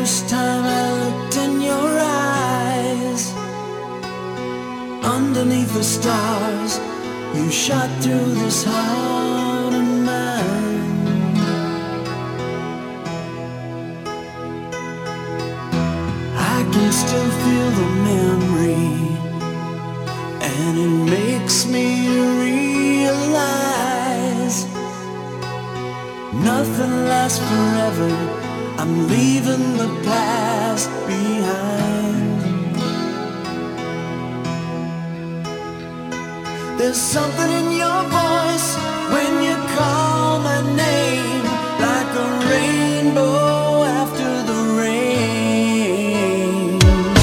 first time I looked in your eyes, underneath the stars, you shot through this heart of mine. I can still feel the memory, and it makes me realize nothing lasts forever. I'm leaving the past behind. There's something in your voice when you call my name, like a rainbow after the rain.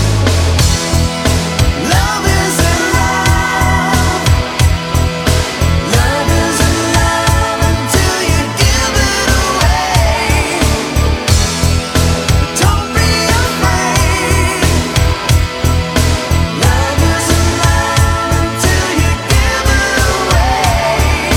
Love isn't love. Love isn't love until you give it away. Don't be afraid. Love isn't love until you give it away.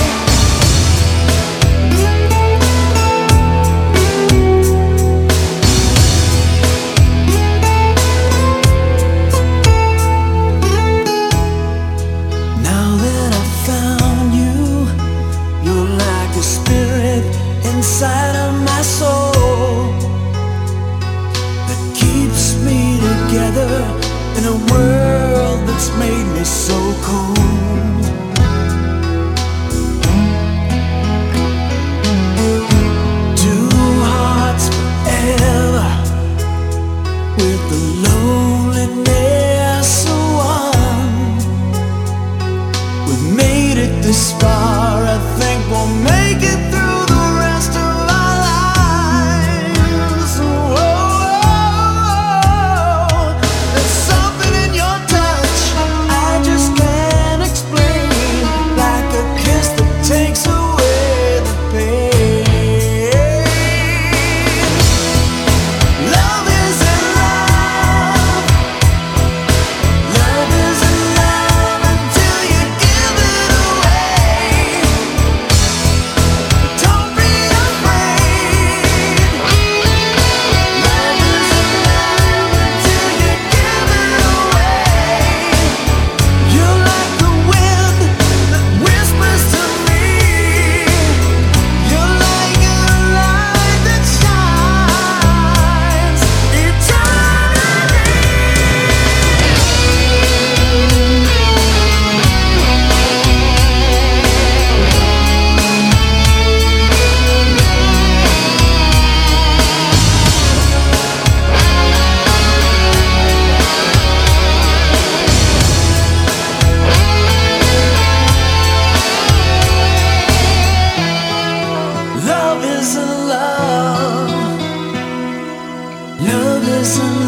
Now that I found you, you're like a spirit inside of my soul that keeps me together in a world that's made me so cold. Two hearts forever, with the loneliness of one. We've made it this far, I think we'll make it through the rest of our lives. Whoa, there's something in your touch I just can't explain, like a kiss that takes away the pain. Love isn't love. Love isn't love until you give it away. Don't be afraid. Love isn't love until you give it away. You're like the wind that whispers to me. You're like a light that shines eternally. Love isn't love. Love isn't